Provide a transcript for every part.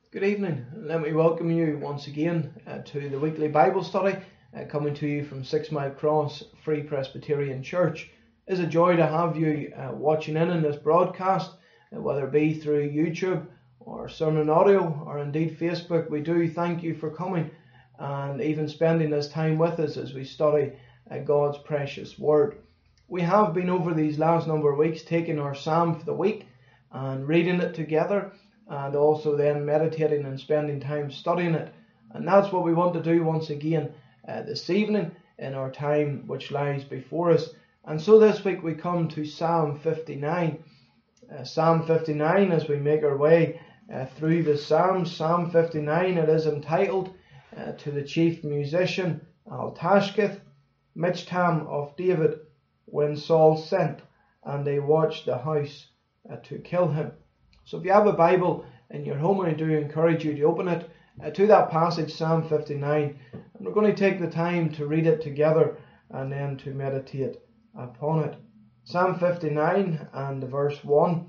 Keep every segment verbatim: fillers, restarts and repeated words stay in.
Good evening. Let me welcome you once again uh, to the weekly Bible study uh, coming to you from Six Mile Cross Free Presbyterian Church. It's a joy to have you uh, watching in on this broadcast, uh, whether it be through YouTube or Sermon Audio or indeed Facebook. We do thank you for coming and even spending this time with us as we study uh, God's precious Word. We have been over these last number of weeks taking our Psalm for the week and reading it together, and also then meditating and spending time studying it. And that's what we want to do once again uh, this evening in our time which lies before us. And so this week we come to Psalm fifty-nine. Uh, Psalm fifty-nine, as we make our way uh, through the Psalms, Psalm fifty-nine, it is entitled uh, to the chief musician Al-Tashkith, Michtam of David, when Saul sent, and they watched the house uh, to kill him. So if you have a Bible in your home, I do encourage you to open it uh, to that passage, Psalm fifty-nine. And we're going to take the time to read it together and then to meditate upon it. Psalm fifty-nine and verse one.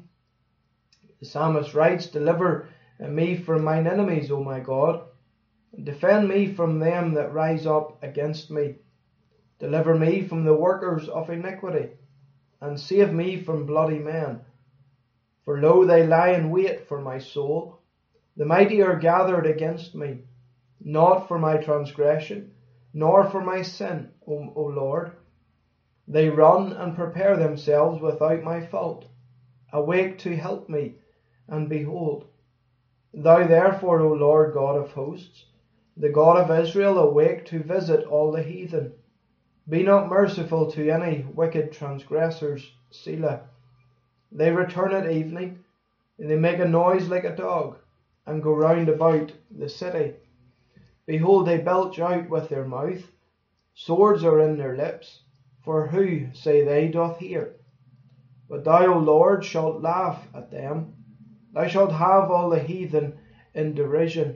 The psalmist writes, "Deliver me from mine enemies, O my God, and defend me from them that rise up against me. Deliver me from the workers of iniquity, and save me from bloody men. For lo, they lie in wait for my soul. The mighty are gathered against me, not for my transgression, nor for my sin, O, o Lord. They run and prepare themselves without my fault. Awake to help me, and behold. Thou therefore, O Lord God of hosts, the God of Israel, awake to visit all the heathen. Be not merciful to any wicked transgressors, Selah. They return at evening, and they make a noise like a dog, and go round about the city. Behold, they belch out with their mouth, swords are in their lips, for who, say they, doth hear? But thou, O Lord, shalt laugh at them. Thou shalt have all the heathen in derision.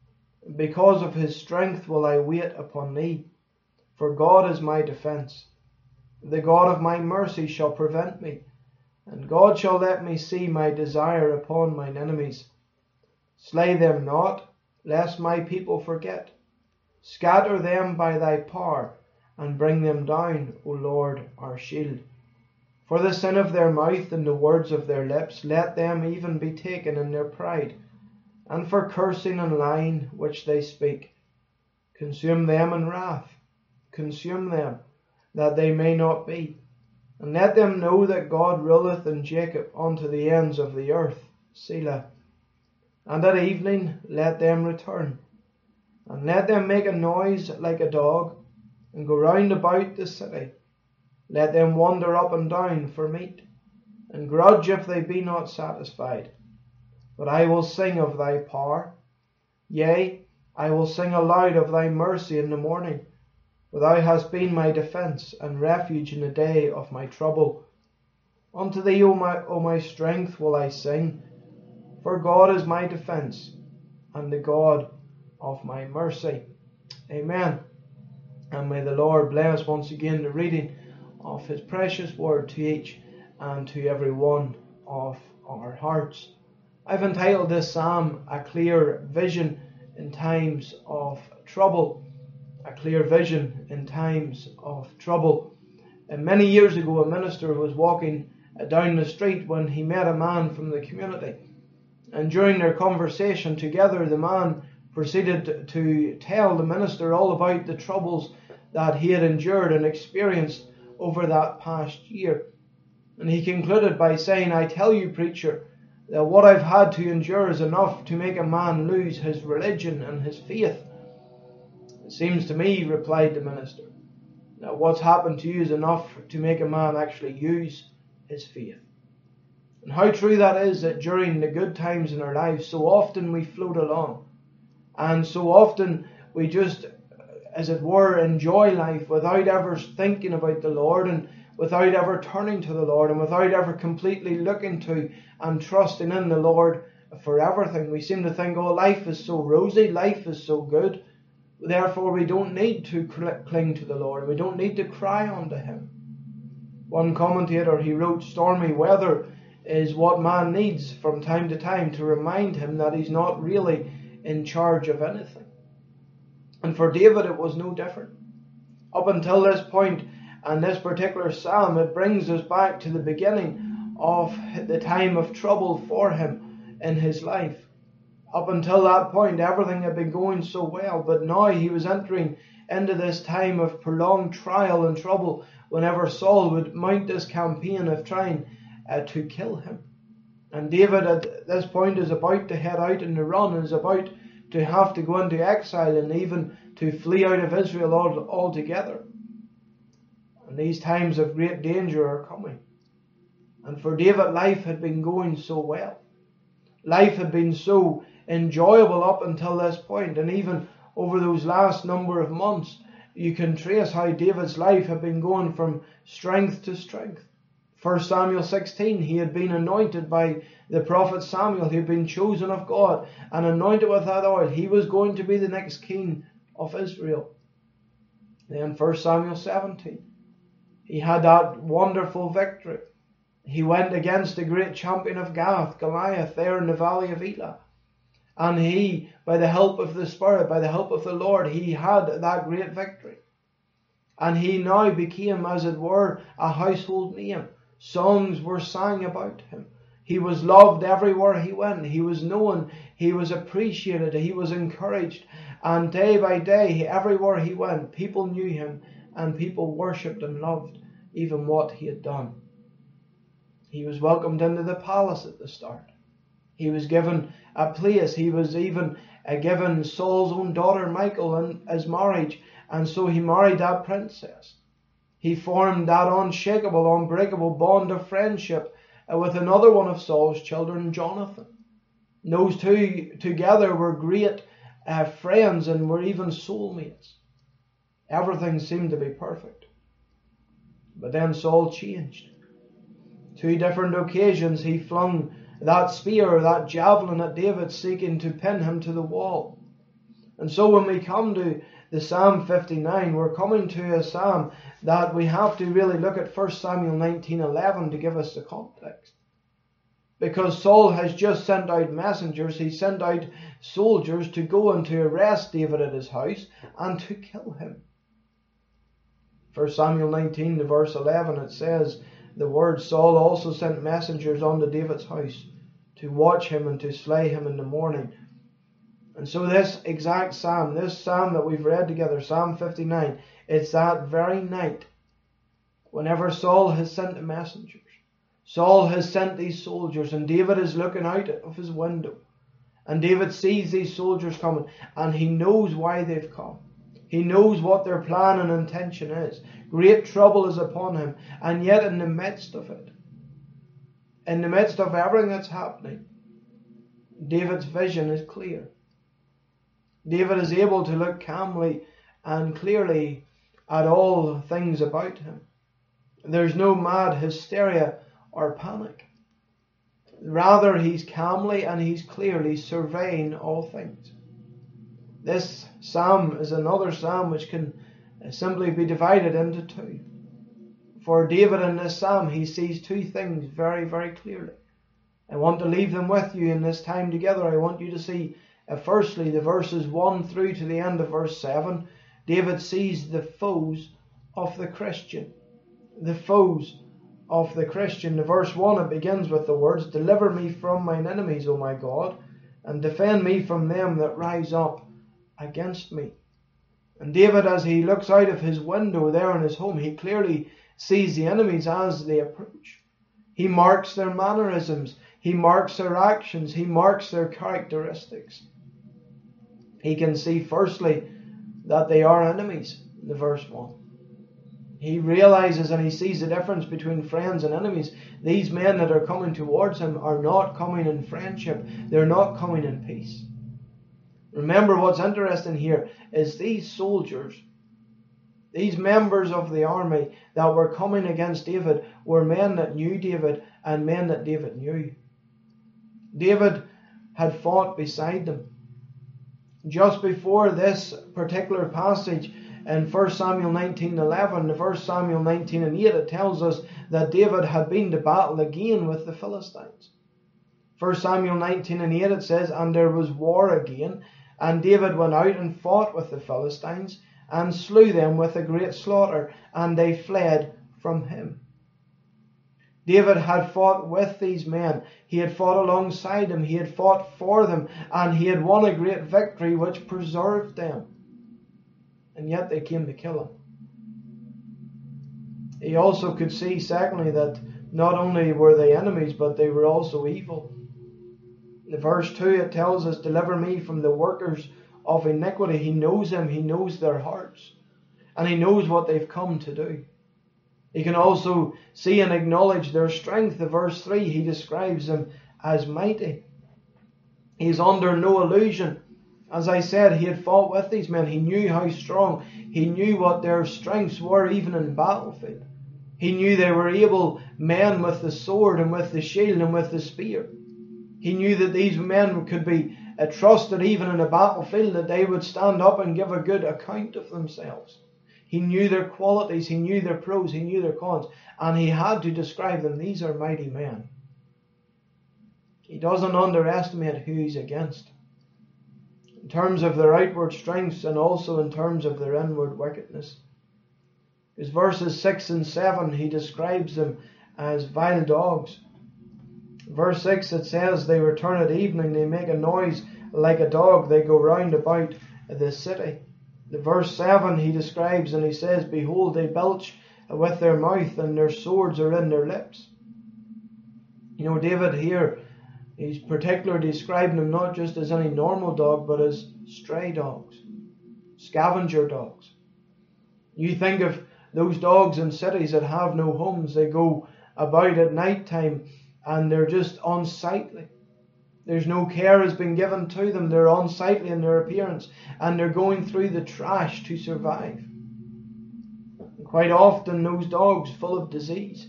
Because of his strength will I wait upon thee, for God is my defence. The God of my mercy shall prevent me, and God shall let me see my desire upon mine enemies. Slay them not, lest my people forget. Scatter them by thy power, and bring them down, O Lord, our shield. For the sin of their mouth and the words of their lips, let them even be taken in their pride, and for cursing and lying which they speak. Consume them in wrath, consume them, that they may not be. And let them know that God ruleth in Jacob unto the ends of the earth, Selah. And at evening let them return, and let them make a noise like a dog, and go round about the city. Let them wander up and down for meat, and grudge if they be not satisfied. But I will sing of thy power, yea, I will sing aloud of thy mercy in the morning. For thou hast been my defence and refuge in the day of my trouble. Unto thee, O my, o my strength, will I sing, for God is my defence, and the God of my mercy." Amen. And may the Lord bless once again the reading of his precious word to each and to every one of our hearts. I've entitled this psalm, "A Clear Vision in Times of Trouble." A clear vision in times of trouble. And many years ago, a minister was walking down the street when he met a man from the community. And during their conversation together, the man proceeded to tell the minister all about the troubles that he had endured and experienced over that past year. And he concluded by saying, "I tell you, preacher, that what I've had to endure is enough to make a man lose his religion and his faith." "It seems to me," replied the minister, "that what's happened to you is enough to make a man actually use his faith." And how true that is, that during the good times in our lives, so often we float along, and so often we just, as it were, enjoy life without ever thinking about the Lord, and without ever turning to the Lord, and without ever completely looking to and trusting in the Lord for everything. We seem to think, oh, life is so rosy, life is so good, therefore we don't need to cling to the Lord, we don't need to cry unto him. One commentator, he wrote, "Stormy weather is what man needs from time to time to remind him that he's not really in charge of anything. And for David it was no different. Up until this point, and this particular psalm, it brings us back to the beginning of the time of trouble for him in his life. Up until that point, everything had been going so well, but now he was entering into this time of prolonged trial and trouble whenever Saul would mount this campaign of trying uh, to kill him. And David at this point is about to head out on the run, is about to have to go into exile and even to flee out of Israel all, altogether. And these times of great danger are coming. And for David, life had been going so well. Life had been so enjoyable up until this point, and even over those last number of months, you can trace how David's life had been going from strength to strength. First Samuel sixteen, he had been anointed by the prophet Samuel. He had been chosen of God and anointed with that oil. He was going to be the next king of Israel. Then First Samuel seventeen, he had that wonderful victory. He went against the great champion of Gath, Goliath, there in the valley of Elah. And he, by the help of the Spirit, by the help of the Lord, he had that great victory. And he now became, as it were, a household name. Songs were sang about him. He was loved everywhere he went. He was known. He was appreciated. He was encouraged. And day by day, everywhere he went, people knew him and people worshipped and loved even what he had done. He was welcomed into the palace at the start. He was given a place. He was even uh, given Saul's own daughter Michal in, as marriage. And so he married that princess. He formed that unshakable, unbreakable bond of friendship uh, with another one of Saul's children, Jonathan. Those two together were great uh, friends and were even soulmates. Everything seemed to be perfect. But then Saul changed. Two different occasions he flung that spear, that javelin at David, seeking to pin him to the wall. And so when we come to the Psalm fifty-nine, we're coming to a psalm that we have to really look at First Samuel nineteen eleven to give us the context. Because Saul has just sent out messengers, he sent out soldiers to go and to arrest David at his house and to kill him. First Samuel nineteen, the verse eleven, it says, the word, Saul also sent messengers unto David's house to watch him and to slay him in the morning. And so this exact psalm, this psalm that we've read together, Psalm fifty-nine, it's that very night, whenever Saul has sent the messengers. Saul has sent these soldiers, and David is looking out of his window. And David sees these soldiers coming, and he knows why they've come. He knows what their plan and intention is. Great trouble is upon him. And yet in the midst of it, in the midst of everything that's happening, David's vision is clear. David is able to look calmly and clearly at all things about him. There's no mad hysteria or panic. Rather, he's calmly and he's clearly surveying all things. This psalm is another psalm which can simply be divided into two. For David in this psalm, he sees two things very, very clearly. I want to leave them with you in this time together. I want you to see, uh, firstly, the verses one through to the end of verse seven. David sees the foes of the Christian. The foes of the Christian. The verse one, it begins with the words, deliver me from mine enemies, O my God, and defend me from them that rise up against me. And David, as he looks out of his window there in his home, he clearly sees the enemies as they approach. He marks their mannerisms. He marks their actions. He marks their characteristics. He can see firstly that they are enemies in the verse one. He realizes and he sees the difference between friends and enemies. These men that are coming towards him are not coming in friendship. They're not coming in peace. Remember, what's interesting here is these soldiers, these members of the army that were coming against David were men that knew David and men that David knew. David had fought beside them. Just before this particular passage in First Samuel nineteen eleven, the First Samuel nineteen and eight, it tells us that David had been to battle again with the Philistines. First Samuel nineteen and eight, it says, "And there was war again, and David went out and fought with the Philistines, and slew them with a great slaughter, and they fled from him." David had fought with these men. He had fought alongside them. He had fought for them, and he had won a great victory which preserved them. And yet they came to kill him. He also could see, secondly, that not only were they enemies, but they were also evil. In verse two, it tells us, "Deliver me from the workers of iniquity." He knows them. He knows their hearts. And he knows what they've come to do. He can also see and acknowledge their strength. In verse three, he describes them as mighty. He's under no illusion. As I said, he had fought with these men. He knew how strong. He knew what their strengths were even in battlefield. He knew they were able men with the sword and with the shield and with the spear. He knew that these men could be trusted even in a battlefield, that they would stand up and give a good account of themselves. He knew their qualities, he knew their pros, he knew their cons, and he had to describe them. These are mighty men. He doesn't underestimate who he's against, in terms of their outward strengths and also in terms of their inward wickedness. Because verses six and seven, he describes them as vile dogs. Verse six, it says, "They return at evening, they make a noise like a dog, they go round about the city." The verse seven, he describes and he says, "Behold, they belch with their mouth, and their swords are in their lips." You know, David here, he's particularly describing them not just as any normal dog, but as stray dogs, scavenger dogs. You think of those dogs in cities that have no homes. They go about at night time and they're just unsightly. There's no care has been given to them. They're unsightly in their appearance, and they're going through the trash to survive. And quite often those dogs full of disease.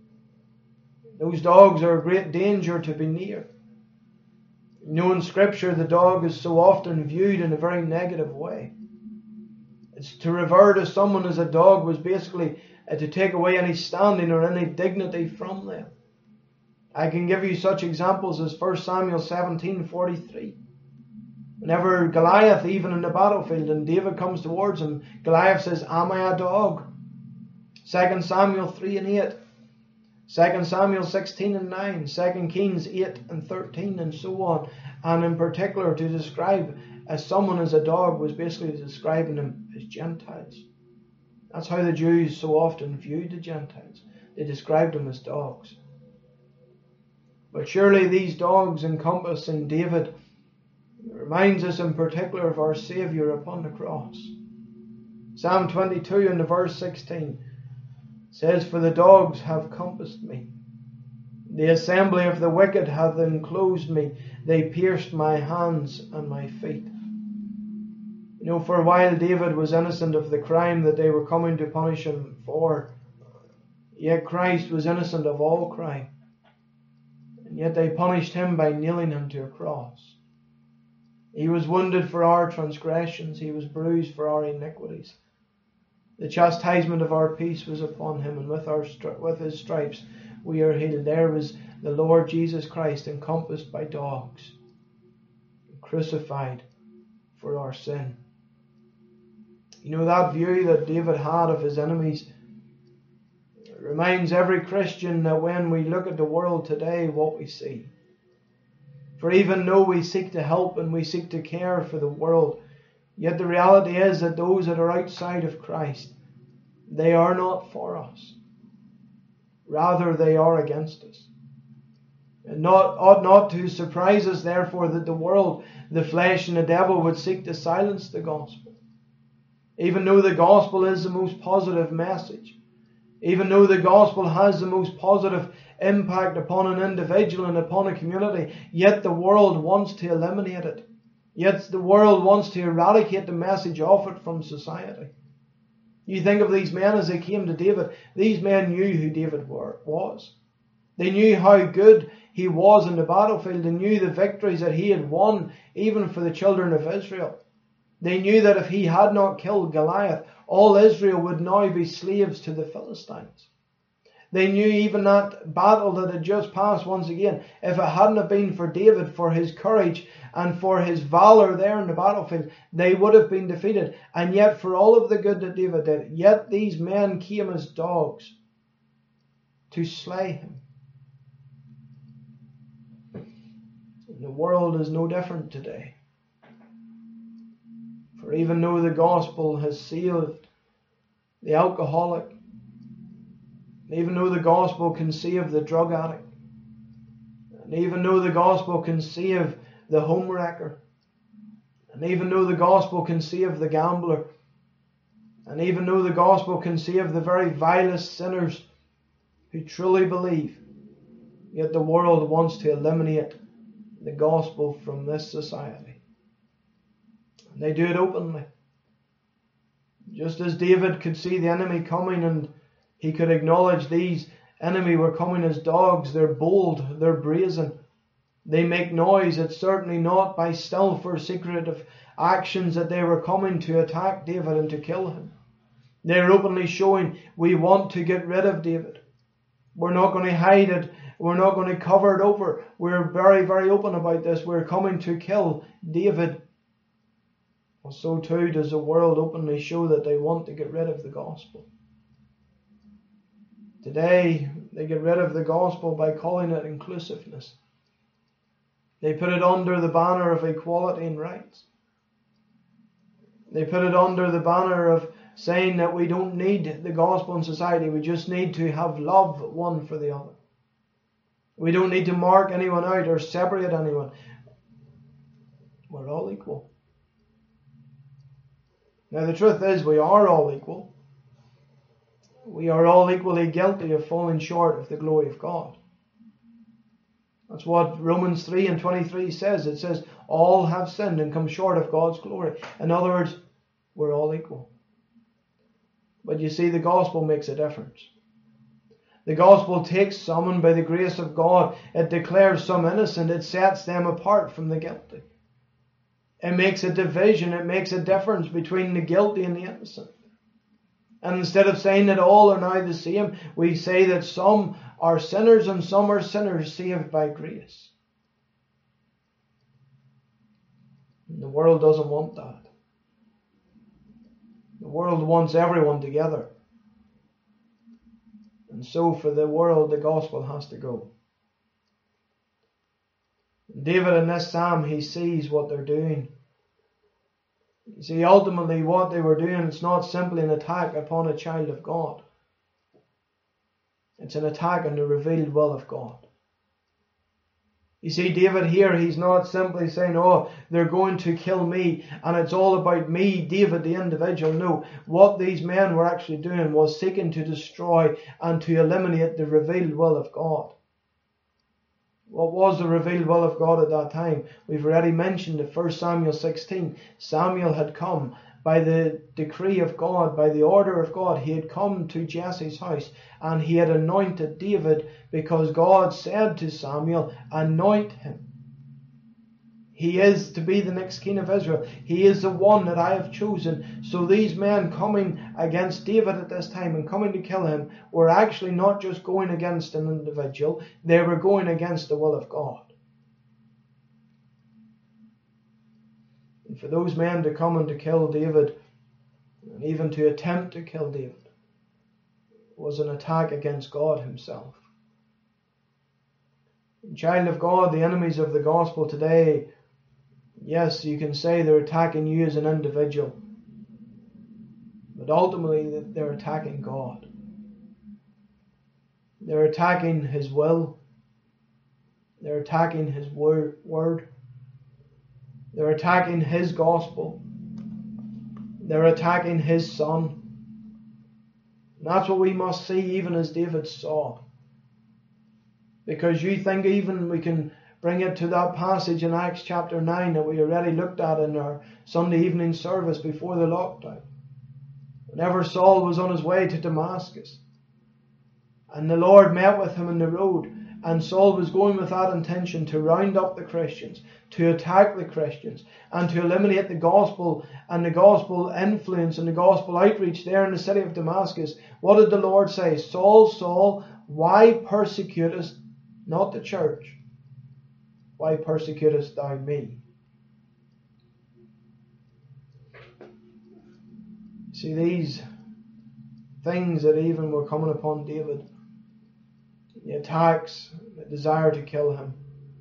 Those dogs are a great danger to be near. You know, in Scripture the dog is so often viewed in a very negative way. It's to refer to someone as a dog was basically uh, to take away any standing or any dignity from them. I can give you such examples as First Samuel seventeen forty-three. Whenever Goliath, even in the battlefield, and David comes towards him, Goliath says, "Am I a dog?" Second Samuel three and eight. Second Samuel sixteen and nine. Second Kings eight and thirteen, and so on. And in particular, to describe as someone as a dog was basically describing them as Gentiles. That's how the Jews so often viewed the Gentiles. They described them as dogs. But surely these dogs encompassing David reminds us in particular of our Saviour upon the cross. Psalm twenty-two and the verse sixteen says, "For the dogs have compassed me. The assembly of the wicked hath enclosed me. They pierced my hands and my feet." You know, for a while David was innocent of the crime that they were coming to punish him for. Yet Christ was innocent of all crime. And yet they punished him by nailing him to a cross. He was wounded for our transgressions. He was bruised for our iniquities. The chastisement of our peace was upon him, and with our with his stripes we are healed. There was the Lord Jesus Christ encompassed by dogs, crucified for our sin. You know, that view that David had of his enemies reminds every Christian that when we look at the world today, what we see. For even though we seek to help and we seek to care for the world, yet the reality is that those that are outside of Christ, they are not for us. Rather, they are against us. And not, ought not to surprise us, therefore, that the world, the flesh and the devil would seek to silence the gospel. Even though the gospel is the most positive message, even though the gospel has the most positive impact upon an individual and upon a community, yet the world wants to eliminate it. Yet the world wants to eradicate the message of it from society. You think of these men as they came to David. These men knew who David were, was. They knew how good he was in the battlefield. They knew the victories that he had won, even for the children of Israel. They knew that if he had not killed Goliath, all Israel would now be slaves to the Philistines. They knew even that battle that had just passed once again, if it hadn't have been for David, for his courage and for his valor there in the battlefield, they would have been defeated. And yet for all of the good that David did, yet these men came as dogs to slay him. And the world is no different today. For even though the gospel has saved the alcoholic, even though the gospel can save the drug addict, and even though the gospel can save the homewrecker, and even though the gospel can save the gambler, and even though the gospel can save the very vilest sinners who truly believe, yet the world wants to eliminate the gospel from this society. And they do it openly. Just as David could see the enemy coming and he could acknowledge these enemy were coming as dogs. They're bold, they're brazen, they make noise. It's certainly not by stealth or secretive actions that they were coming to attack David and to kill him. They're openly showing, we want to get rid of David. We're not going to hide it. We're not going to cover it over. We're very, very open about this. We're coming to kill David. Well, so too does the world openly show that they want to get rid of the gospel. Today, they get rid of the gospel by calling it inclusiveness. They put it under the banner of equality and rights. They put it under the banner of saying that we don't need the gospel in society. We just need to have love one for the other. We don't need to mark anyone out or separate anyone. We're all equal. Now the truth is, we are all equal. We are all equally guilty of falling short of the glory of God. That's what Romans three and twenty-three says. It says, all have sinned and come short of God's glory. In other words, we're all equal. But you see, the gospel makes a difference. The gospel takes someone by the grace of God. It declares some innocent. It sets them apart from the guilty. It makes a division. It makes a difference between the guilty and the innocent. And instead of saying that all are now the same, we say that some are sinners and some are sinners saved by grace. And the world doesn't want that. The world wants everyone together. And so for the world, the gospel has to go. David in this psalm, he sees what they're doing. You see, ultimately what they were doing, it's not simply an attack upon a child of God. It's an attack on the revealed will of God. You see, David here, he's not simply saying, oh, they're going to kill me and it's all about me, David the individual. No, what these men were actually doing was seeking to destroy and to eliminate the revealed will of God. What was the revealed will of God at that time? We've already mentioned in First Samuel sixteen. Samuel had come by the decree of God, by the order of God. He had come to Jesse's house and he had anointed David because God said to Samuel, anoint him. He is to be the next king of Israel. He is the one that I have chosen. So these men coming against David at this time and coming to kill him were actually not just going against an individual. They were going against the will of God. And for those men to come and to kill David, and even to attempt to kill David, was an attack against God himself. And child of God, the enemies of the gospel today, yes, you can say they're attacking you as an individual, but ultimately they're attacking God. They're attacking His will. They're attacking His word. They're attacking His gospel. They're attacking His Son. And that's what we must see, even as David saw. Because you think even we can bring it to that passage in Acts chapter nine that we already looked at in our Sunday evening service before the lockdown. Whenever Saul was on his way to Damascus, and the Lord met with him in the road, And Saul was going with that intention to round up the Christians, to attack the Christians, and to eliminate the gospel and the gospel influence and the gospel outreach there in the city of Damascus. What did the Lord say? Saul, Saul, why persecutest not the church? Why persecutest thou me? See, these things that even were coming upon David, the attacks, the desire to kill him,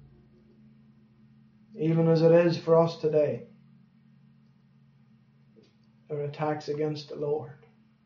even as it is for us today, are attacks against the Lord.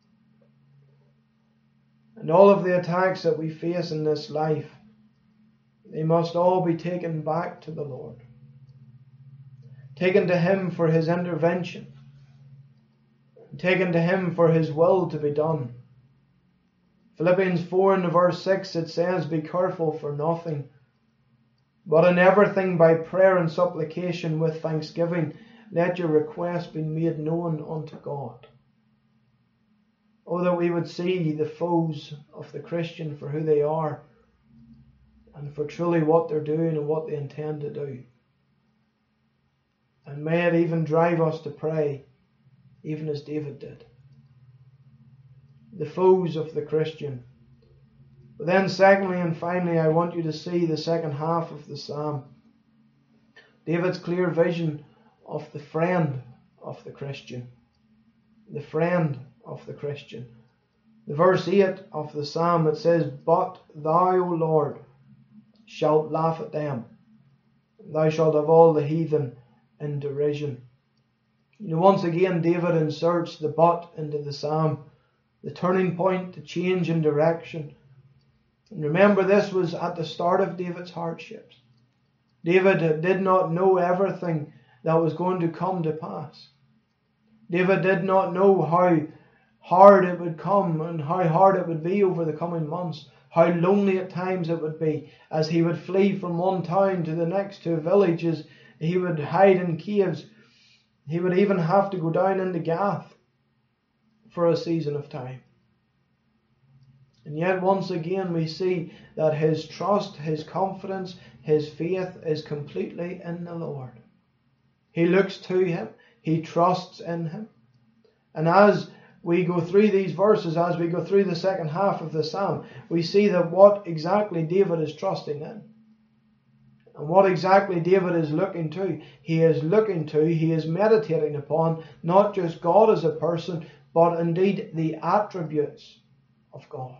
And all of the attacks that we face in this life, they must all be taken back to the Lord, taken to Him for His intervention, taken to Him for His will to be done. Philippians four and verse six, it says, be careful for nothing, but in everything by prayer and supplication with thanksgiving, let your requests be made known unto God. Oh, that we would see the foes of the Christian for who they are, and for truly what they're doing and what they intend to do. And may it even drive us to pray, even as David did. The foes of the Christian. But then secondly and finally, I want you to see the second half of the psalm. David's clear vision of the friend of the Christian. The friend of the Christian. The verse eight of the psalm, it says, but thou, O Lord, shalt laugh at them. Thou shalt have all the heathen in derision. You know, once again, David inserts the but into the psalm, the turning point, the change in direction. And remember, this was at the start of David's hardships. David did not know everything that was going to come to pass. David did not know how hard it would come and how hard it would be over the coming months, how lonely at times it would be as he would flee from one town to the next to villages. He would hide in caves. He would even have to go down into Gath for a season of time. And yet once again we see that his trust, his confidence, his faith is completely in the Lord. He looks to Him. He trusts in Him. And as we go through these verses, as we go through the second half of the psalm, we see that what exactly David is trusting in. And what exactly David is looking to. He is looking to, he is meditating upon, not just God as a person, but indeed the attributes of God.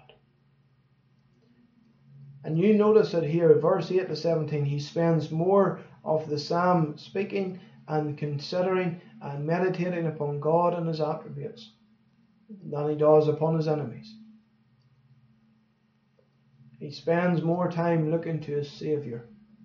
And you notice it here, verse eight to seventeen, he spends more of the psalm speaking and considering and meditating upon God and His attributes than he does upon his enemies. He spends more time looking to his Saviour.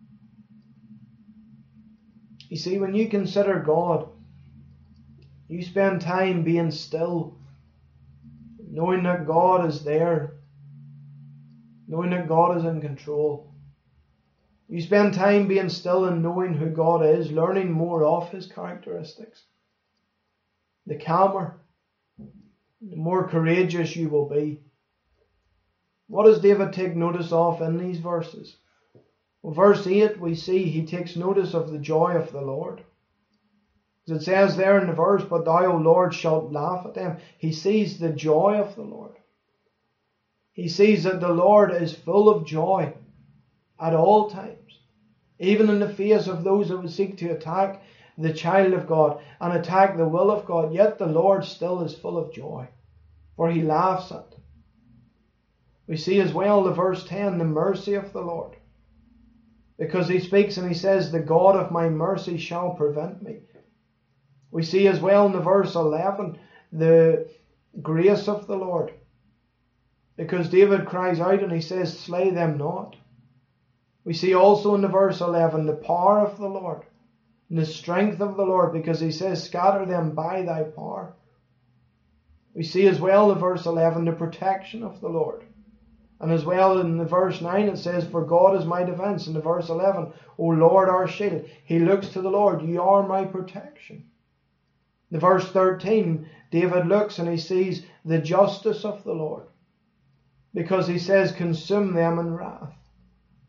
You see, when you consider God, you spend time being still, knowing that God is there, knowing that God is in control. You spend time being still and knowing who God is, learning more of His characteristics. The calmer, the more courageous you will be. What does David take notice of in these verses? Well, verse eight, we see he takes notice of the joy of the Lord. As it says there in the verse, but thou, O Lord, shalt laugh at them. He sees the joy of the Lord. He sees that the Lord is full of joy at all times, even in the face of those that would seek to attack the child of God and attack the will of God. Yet the Lord still is full of joy, for He laughs at them. We see as well the verse ten, the mercy of the Lord, because he speaks and he says, the God of my mercy shall prevent me. We see as well in the verse eleven, the grace of the Lord, because David cries out and he says, slay them not. We see also in the verse eleven, the power of the Lord, and the strength of the Lord, because he says, scatter them by thy power. We see as well in the verse eleven, the protection of the Lord. And as well in the verse nine it says, for God is my defence. In the verse eleven, O Lord our shield. He looks to the Lord, you are my protection. The verse thirteen, David looks and he sees the justice of the Lord, because he says, consume them in wrath.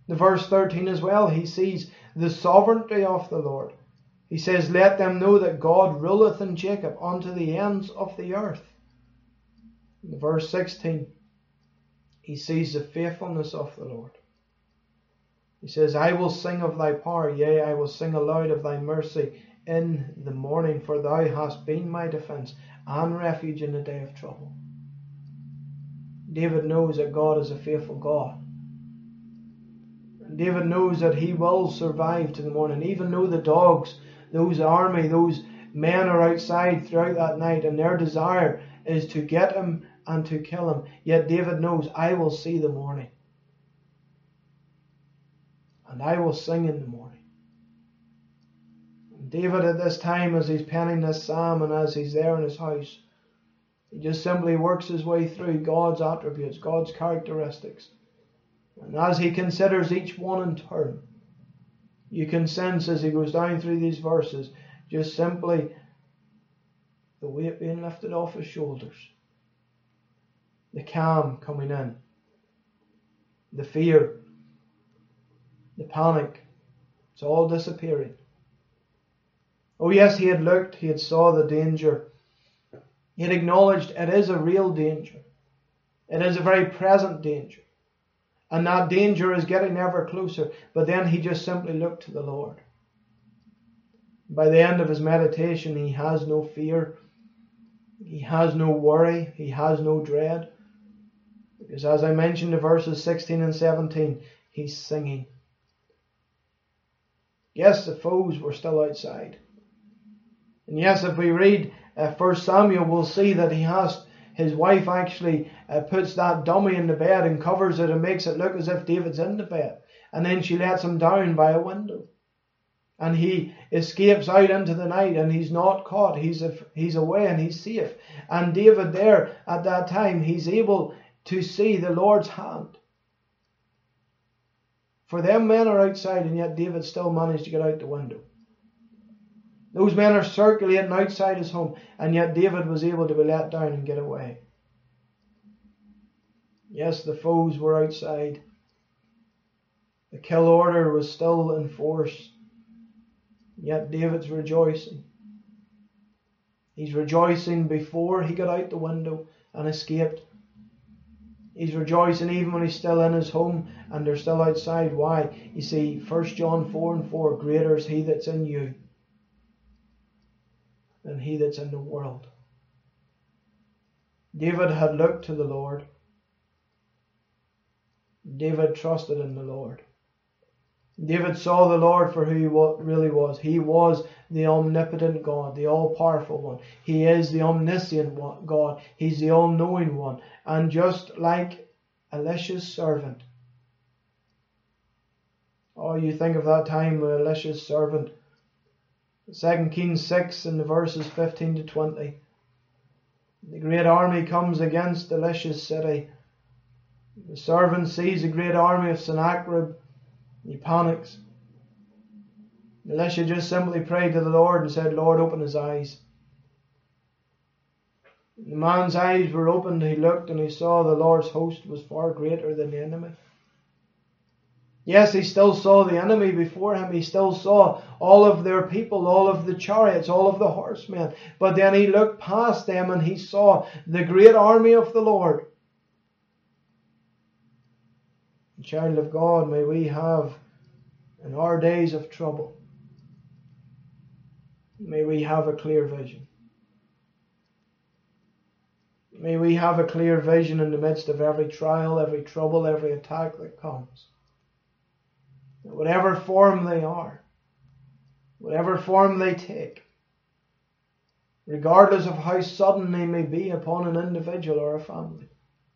The verse thirteen as well, he sees the sovereignty of the Lord. He says, let them know that God ruleth in Jacob unto the ends of the earth. In verse sixteen, he sees the faithfulness of the Lord. He says, I will sing of thy power, yea, I will sing aloud of thy mercy in the morning, for thou hast been my defence and refuge in the day of trouble. David knows that God is a faithful God. And David knows that he will survive to the morning, even though the dogs, those army, those men are outside throughout that night, and their desire is to get him and to kill him. Yet David knows, I will see the morning. And I will sing in the morning. And David at this time, as he's penning this psalm and as he's there in his house, he just simply works his way through God's attributes, God's characteristics. And as he considers each one in turn, you can sense as he goes down through these verses, just simply the weight being lifted off his shoulders. The calm coming in. The fear. The panic. It's all disappearing. Oh yes, he had looked, he had saw the danger. He had acknowledged it is a real danger. It is a very present danger. And that danger is getting ever closer. But then he just simply looked to the Lord. By the end of his meditation, he has no fear. He has no worry. He has no dread. Because as I mentioned in verses sixteen and seventeen, he's singing. Yes, the foes were still outside. And yes, if we read uh, First Samuel, we'll see that he has, his wife actually uh, puts that dummy in the bed and covers it and makes it look as if David's in the bed. And then she lets him down by a window. And he escapes out into the night and he's not caught. He's, a, he's away and he's safe. And David there at that time, he's able to see the Lord's hand. For them men are outside, and yet David still managed to get out the window. Those men are circulating outside his home, and yet David was able to be let down and get away. Yes, the foes were outside. The kill order was still in force. Yet David's rejoicing. He's rejoicing before he got out the window and escaped. He's rejoicing even when he's still in his home and they're still outside. Why? You see, First John four and four, greater is he that's in you than he that's in the world. David had looked to the Lord. David trusted in the Lord. David saw the Lord for who he really was. He was the omnipotent God, the all-powerful one. He is the omniscient God. He's the all-knowing one. And just like Elisha's servant, oh, you think of that time with Elisha's servant, Second Kings six in the verses fifteen to twenty. The great army comes against Elisha's city. The servant sees a great army of Sennacherib. He panics. Elisha just simply prayed to the Lord and said, Lord, open his eyes. The man's eyes were opened. He looked and he saw the Lord's host was far greater than the enemy. Yes, he still saw the enemy before him. He still saw all of their people, all of the chariots, all of the horsemen. But then he looked past them and he saw the great army of the Lord. Child of God, may we have in our days of trouble, may we have a clear vision. May we have a clear vision in the midst of every trial, every trouble, every attack that comes. Whatever form they are, whatever form they take, regardless of how sudden they may be upon an individual or a family.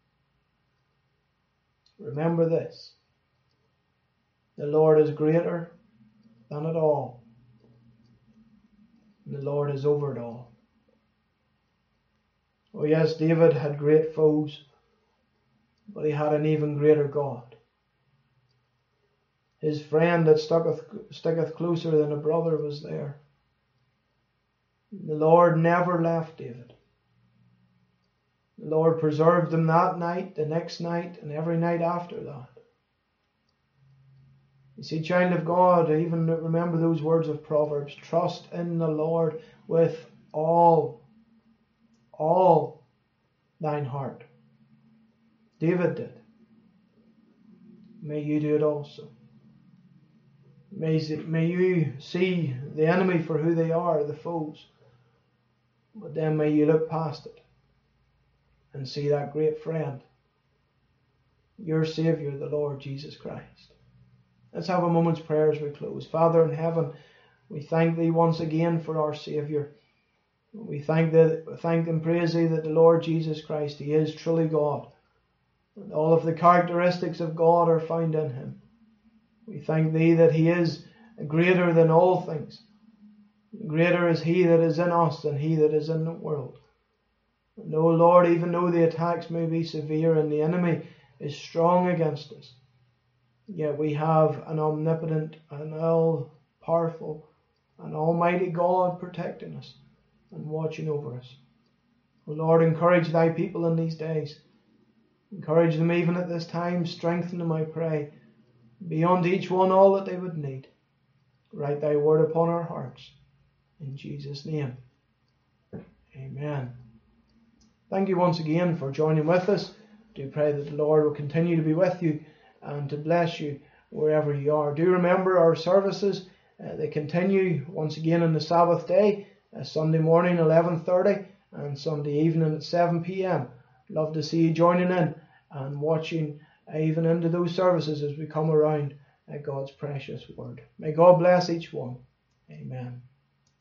Remember this, the Lord is greater than it all, and the Lord is over it all. Oh yes, David had great foes, but he had an even greater God. His friend that stucketh, sticketh closer than a brother was there. The Lord never left David. The Lord preserved him that night, the next night, and every night after that. You see, child of God, even remember those words of Proverbs, trust in the Lord with all, all thine heart. David did. May you do it also. May, may you see the enemy for who they are, the foes. But then may you look past it and see that great friend, your Saviour, the Lord Jesus Christ. Let's have a moment's prayer as we close. Father in heaven, we thank Thee once again for our Saviour. We thank, that, thank and praise Thee that the Lord Jesus Christ, He is truly God. And all of the characteristics of God are found in Him. We thank Thee that He is greater than all things. Greater is He that is in us than he that is in the world. And O Lord, even though the attacks may be severe and the enemy is strong against us, yet we have an omnipotent and all-powerful and almighty God protecting us and watching over us. O Lord, encourage Thy people in these days. Encourage them even at this time. Strengthen them, I pray. Beyond each one all that they would need. Write Thy word upon our hearts. In Jesus' name. Amen. Thank you once again for joining with us. Do pray that the Lord will continue to be with you and to bless you wherever you are. Do remember our services. Uh, they continue once again on the Sabbath day, uh, Sunday morning eleven thirty and Sunday evening at seven p m Love to see you joining in and watching uh, even into those services as we come around uh, God's precious word. May God bless each one. Amen.